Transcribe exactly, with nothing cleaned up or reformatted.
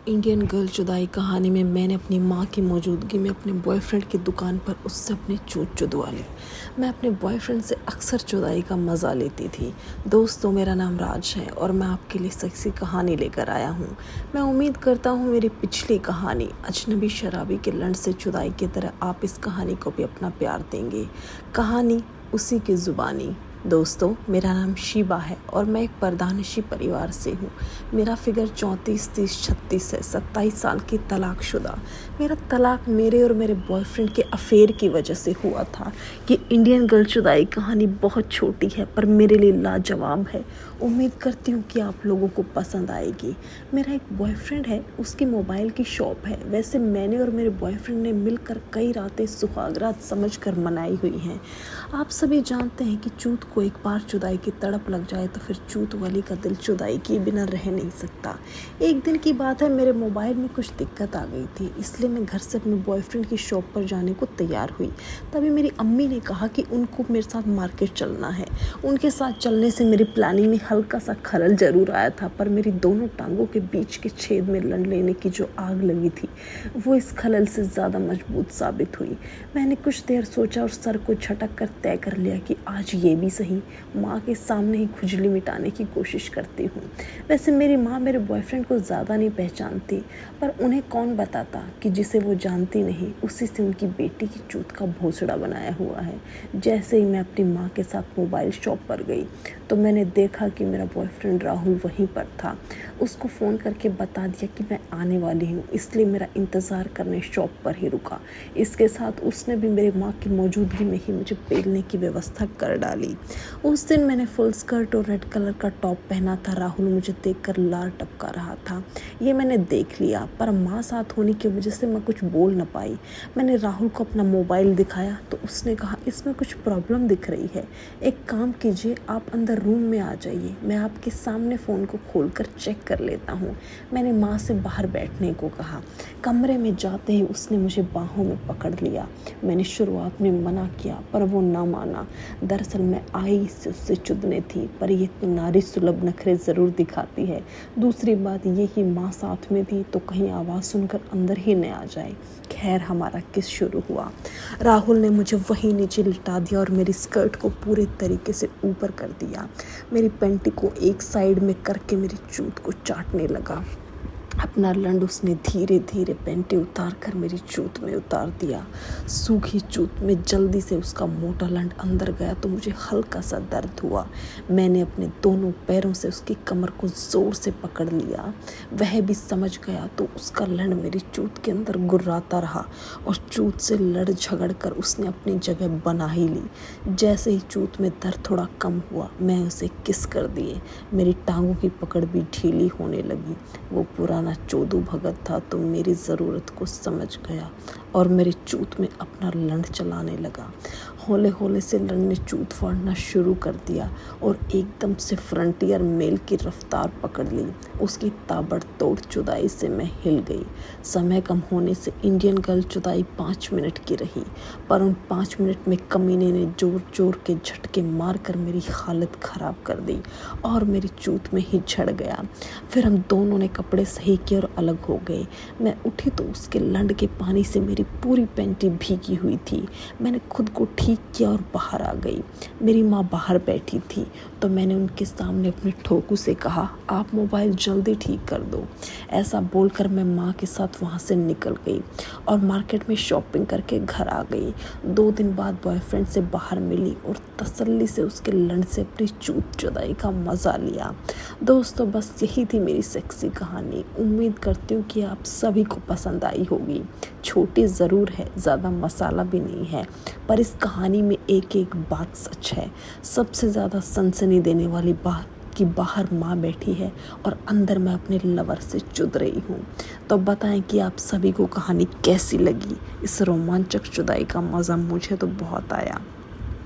Indian girl जुदाई कहानी में मैंने अपनी माँ की मौजूदगी में अपने बॉयफ्रेंड की दुकान पर उससे अपनी चूत चुदवा ली। मैं अपने बॉयफ्रेंड से अक्सर जुदाई का मज़ा लेती थी। दोस्तों, मेरा नाम राज है और मैं आपके लिए सेक्सी कहानी लेकर आया हूँ। मैं उम्मीद करता हूँ मेरी पिछली कहानी अजनबी शराबी के लंड से जुदाई की तरह आप इस कहानी को भी अपना प्यार देंगे। कहानी उसी की ज़ुबानी। दोस्तों, मेरा नाम शीबा है और मैं एक परदानशी परिवार से हूँ। मेरा फिगर चौंतीस तीस छत्तीस है। सत्ताईस साल की तलाकशुदा। मेरा तलाक मेरे और मेरे बॉयफ्रेंड के अफेयर की वजह से हुआ था। ये इंडियन गर्ल जुदाई कहानी बहुत छोटी है पर मेरे लिए लाजवाब है। उम्मीद करती हूँ कि आप लोगों को पसंद आएगी। मेरा एक बॉयफ्रेंड है, उसकी मोबाइल की शॉप है। वैसे मैंने और मेरे बॉयफ्रेंड ने मिलकर कई रातें सुहागरात समझकर मनाई हुई हैं। आप सभी जानते हैं कि चूत को एक बार जुदाई की तड़प लग जाए तो फिर चूत वाली का दिल जुदाई किए बिना रह नहीं सकता। एक दिन की बात है, मेरे मोबाइल में कुछ दिक्कत आ गई थी, इसलिए मैं घर से अपने बॉयफ्रेंड की शॉप पर जाने को तैयार हुई। तभी मेरी अम्मी ने कहा कि उनको मेरे साथ मार्केट चलना है। उनके साथ चलने से मेरी प्लानिंग में हल्का सा खलल जरूर आया था, पर मेरी दोनों टांगों के बीच के छेद में लड़ लेने की जो आग लगी थी वो इस खलल से ज़्यादा मजबूत साबित हुई। मैंने कुछ देर सोचा और सर को झटक कर तय कर लिया कि आज ये भी सही, माँ के सामने ही खुजली मिटाने की कोशिश करती हूँ। वैसे मेरी माँ मेरे बॉयफ्रेंड को ज़्यादा नहीं पहचानती, पर उन्हें कौन बताता कि जिसे वो जानती नहीं उसी से उनकी बेटी की चूत का भोसड़ा बनाया हुआ है। जैसे ही मैं अपनी माँ के साथ मोबाइल शॉप पर गई तो मैंने देखा कि मेरा बॉयफ्रेंड राहुल वहीं पर था। उसको फ़ोन करके बता दिया कि मैं आने वाली हूँ, इसलिए मेरा इंतज़ार करने शॉप पर ही रुका। इसके साथ उसने भी मेरी माँ की मौजूदगी में ही मुझे पेलने की व्यवस्था कर डाली। उस दिन मैंने फुल स्कर्ट और रेड कलर का टॉप पहना था। राहुल मुझे देखकर लार टपका रहा था। ये मैंने देख लिया, पर माँ साथ होने की वजह से मैं कुछ बोल न पाई। मैंने राहुल को अपना मोबाइल दिखाया तो उसने कहा, इसमें कुछ प्रॉब्लम दिख रही है, एक काम कीजिए, आप अंदर रूम में आ जाइए, मैं आपके सामने फ़ोन को खोलकर चेक कर लेता हूँ। मैंने माँ से बाहर बैठने को कहा। कमरे में जाते ही उसने मुझे बाहों में पकड़ लिया। मैंने शुरुआत में मना किया पर वो ना माना। दरअसल मैं आई से उससे चुदने थी, पर ये तो नारी सुलभ नखरे ज़रूर दिखाती है। दूसरी बात ये कि माँ साथ में थी तो कहीं आवाज़ सुनकर अंदर ही न आ जाए। खैर, हमारा किस शुरू हुआ। राहुल ने मुझे वहीं नीचे लिटा दिया और मेरी स्कर्ट को पूरे तरीके से ऊपर कर दिया। मेरी पैंटी को एक साइड में करके मेरी चूत को चाटने लगा। अपना लंड उसने धीरे धीरे पैंटे उतार कर मेरी चूत में उतार दिया। सूखी चूत में जल्दी से उसका मोटा लंड अंदर गया तो मुझे हल्का सा दर्द हुआ। मैंने अपने दोनों पैरों से उसकी कमर को जोर से पकड़ लिया। वह भी समझ गया तो उसका लंड मेरी चूत के अंदर गुर्राता रहा और चूत से लड़ झगड़ कर उसने अपनी जगह बना ही ली। जैसे ही चूत में दर्द थोड़ा कम हुआ, मैं उसे किस कर दिए। मेरी टांगों की पकड़ भी ढीली होने लगी। वो पुराना चोदू भगत था तो मेरी ज़रूरत को समझ गया और मेरी चूत में अपना लंड चलाने लगा। होले होले से लंड ने चूत फाड़ना शुरू कर दिया और एकदम से फ्रंटियर मेल की रफ्तार पकड़ ली। उसकी ताबड़तोड़ जुदाई से मैं हिल गई। समय कम होने से इंडियन गर्ल जुदाई पाँच मिनट की रही, पर उन पाँच मिनट में कमीने ने जोर जोर के झटके मार कर मेरी हालत ख़राब कर दी और मेरी चूत में ही झड़ गया। फिर हम दोनों ने कपड़े सही किए और अलग हो गए। मैं उठी तो उसके लंड के पानी से मेरी पूरी पैंटी भीगी हुई थी। मैंने खुद को ठीक किया और बाहर आ गई। मेरी माँ बाहर बैठी थी तो मैंने उनके सामने अपने ठोकू से कहा, आप मोबाइल जल्दी ठीक कर दो। ऐसा बोलकर मैं माँ के साथ वहाँ से निकल गई और मार्केट में शॉपिंग करके घर आ गई। दो दिन बाद बॉयफ्रेंड से बाहर मिली और तसल्ली से उसके लंड से अपनी चूत जुदाई का मज़ा लिया। दोस्तों, बस यही थी मेरी सेक्सी कहानी। उम्मीद करती हूँ कि आप सभी को पसंद आई होगी। छोटी ज़रूर है, ज़्यादा मसाला भी नहीं है, पर इस कहानी में एक एक बात सच है। सबसे ज़्यादा सनसनी देने वाली बात कि बाहर माँ बैठी है और अंदर मैं अपने लवर से चुद रही हूँ। तो बताएं कि आप सभी को कहानी कैसी लगी। इस रोमांचक जुदाई का मज़ा मुझे तो बहुत आया।